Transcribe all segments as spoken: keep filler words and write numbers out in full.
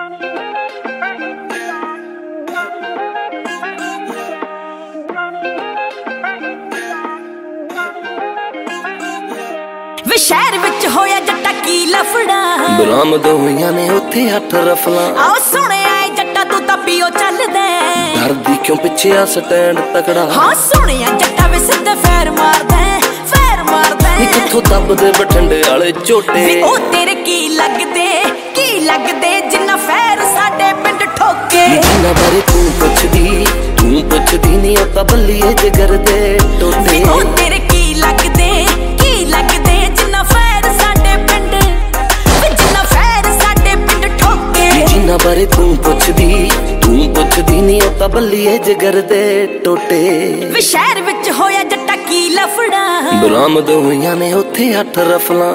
शहर विच होया जट्टा की लफड़ा बरामद होईयां ने उत्थे अठ रफलां आओ सुनिया जट्टा तू तां पियो चल दे डरदी क्यों पिछे आ स्टैंड तकड़ा हाँ सुनिया जट्टा वे सिद्धे फैर मार दे फैर मार दे किथों दबदे बठंडे वाले झोटे ओ तेरे की लगदे की लगदे जिन्ना फैर साडे पिंड ठोके जिन्ना बारे तू पुछदी तू पुछदी नहीं ओ तां बल्लीए जिगर दे टोटे ओ तेरे की लगदे की लगदे जिन्ना फैर साडे पिंड जिन्ना फैर साडे पिंड ठोके जिन्ना बारे तू पुछदी तू पुछदी नहीं ओ तां बल्लीए जिगर दे टोटे वे शहर विच होया जट्टा की लफड़ा बरामद होईयां ने उत्थे अठ रफलां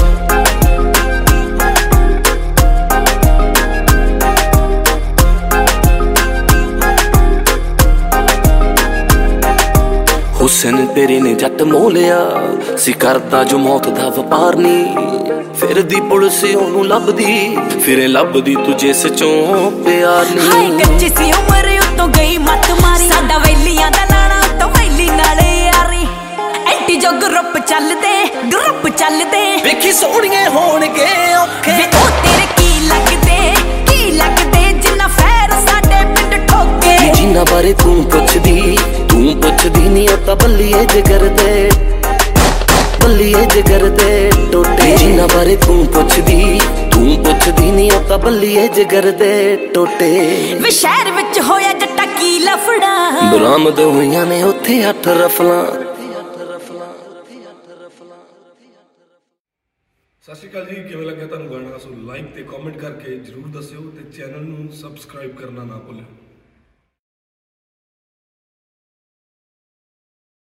हुसन तेरे ने जट मोलिया सी करदा जो मौत दा वपार नी फिर दी पुलिस ओनू लभदी फिर लभदी तुझे सचों प्यार नी हाय कच्ची सी उम्र उतों गई मत मारी साडा वैलियां दा लाना उतों वैली नाले यारी एंटी जो ग्रुप चलदे ग्रुप चलदे वेखी सोहणिए होणगे औखे वे ओ तेरे की लगदे की लगदे जिन्ना फैर साडे पिंड ठोके जिन्ना बारे तू पुछदी तू पुछदी नहीं ओ तां बल्लीए जिगर दे बल्लीए जिगर दे टोटे जिन्ना बारे तू पुछदी तू पुछदी नहीं ओ तां बल्लीए जिगर दे टोटे वे शहर विच होया जट्टा की लफड़ा बरामद होईयां ने उत्थे अठ रफलां सत श्री अकाल जी किवें लग्या तुहानूं गाना सो लाइक ते कमेंट करके जरूर दस्सिओ ते चैनल नूं सबसक्राइब करना ना भुल्लिओ।